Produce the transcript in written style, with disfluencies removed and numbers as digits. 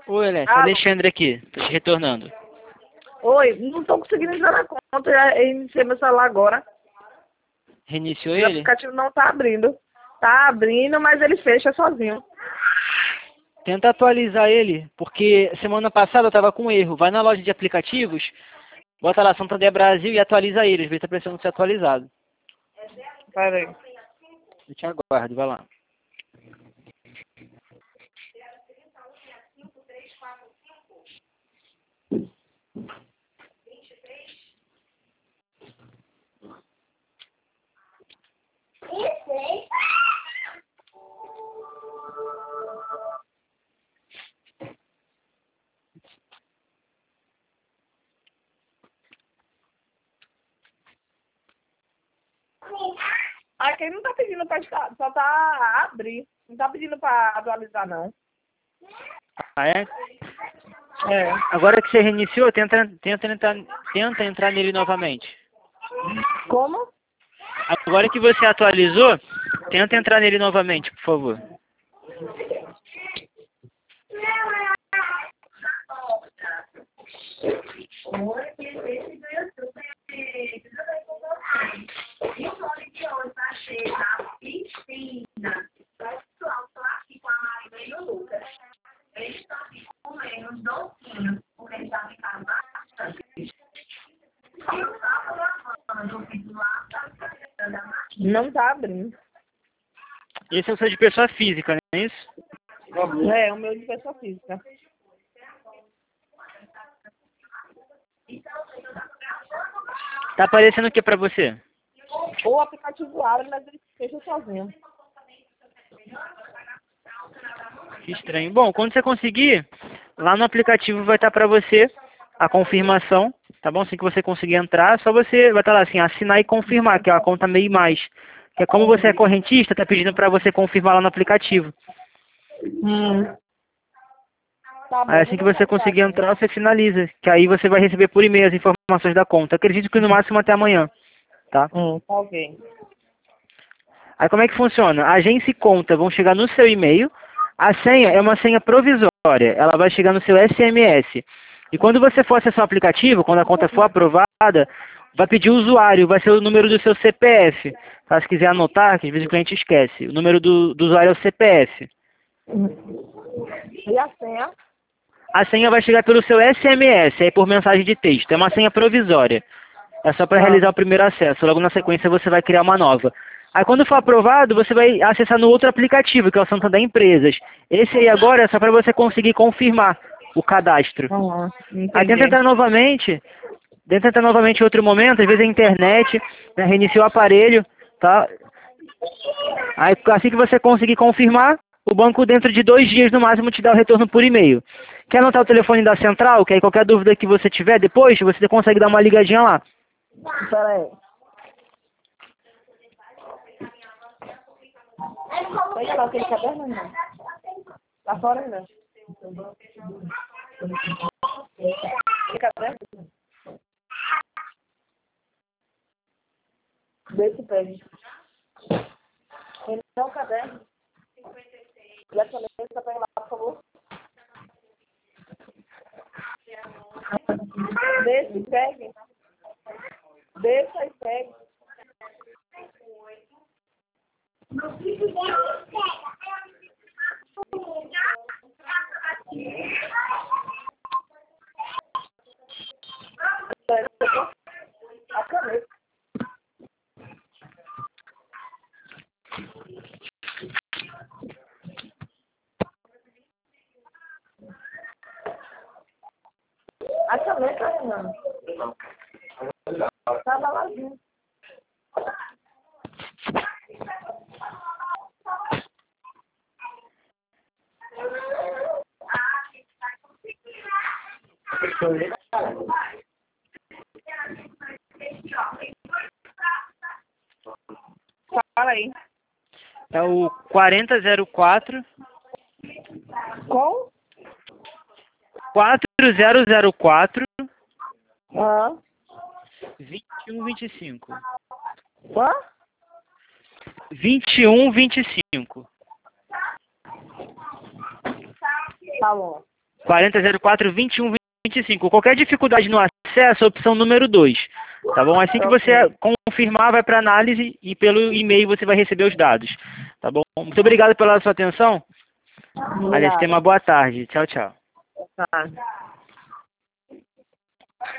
Oi, Alessio. Alô? Alexandre aqui. Tô te retornando. Oi, não tô conseguindo entrar na conta, eu iniciei meu celular agora. Reiniciou O ele? aplicativo não tá abrindo. Tá abrindo, mas ele fecha sozinho. Tenta atualizar ele, porque semana passada eu tava com erro. Vai na loja de aplicativos, bota lá Santander Brasil e atualiza ele. Às vezes tá precisando ser atualizado. Pera aí. Eu te aguardo, vai lá. Aqui não tá pedindo pra só tá abrir. Não tá pedindo pra atualizar, não. Ah, é? É. Agora que você reiniciou, tenta entrar nele novamente. Como? Agora que você atualizou, tenta entrar nele novamente, por favor. Não tá abrindo. Esse é o seu de pessoa física, não é isso? É, o meu de pessoa física. Tá aparecendo o que pra você? O aplicativo abre, mas ele fecha sozinho. Que estranho. Bom, quando você conseguir, lá no aplicativo vai estar pra você a confirmação, tá bom? Assim que você conseguir entrar, só você vai estar lá assim, assinar e confirmar, que é a conta meio mais. Que é como você é correntista, tá pedindo pra você confirmar lá no aplicativo. Tá bom, Aí vou assim que você tentar conseguir aqui. entrar, você finaliza. Que aí você vai receber por e-mail as informações da conta. Acredito que no máximo até amanhã, tá? Tá ok. Aí como é que funciona? A agência e conta vão chegar no seu e-mail. A senha é uma senha provisória. Ela vai chegar no seu SMS. E quando você for acessar o aplicativo, quando a conta for aprovada, vai pedir o usuário, vai ser o número do seu CPF. Tá? Se quiser anotar, que às vezes o cliente esquece. O número do usuário é o CPF. E a senha? A senha vai chegar pelo seu SMS, aí por mensagem de texto. É uma senha provisória. É só para realizar o primeiro acesso. Logo na sequência você vai criar uma nova. Aí quando for aprovado, você vai acessar no outro aplicativo, que é o Santander Empresas. Esse aí agora é só para você conseguir confirmar o cadastro. Aí Entendi. tenta entrar novamente em outro momento, às vezes a internet, né, reinicia o aparelho, tá? Aí assim que você conseguir confirmar, o banco dentro de 2 dias no máximo te dá o retorno por e-mail. Quer anotar o telefone da central? Que aí qualquer dúvida que você tiver depois, você consegue dar uma ligadinha lá. Pera aí. Pega lá aquele caderno, não. Lá fora, ainda. Que caderno? Desse pede. Ele não é um caderno. E essa letra, pega lá, por favor. Deixa e pegue. Deixa e pegue. A caneta. A caneta, Renan. Tava lá junto. Fala aí. É o 4004 Com? 4004 Ah. 2125. Qual? 2125. Tá bom. 4004-2125. Qualquer dificuldade no acesso, opção número 2. Tá bom? Assim que você confirmar, vai para análise e pelo e-mail você vai receber os dados. Tá bom? Muito obrigado pela sua atenção. Aliás, tenha uma boa tarde. Tchau, tchau. Tá.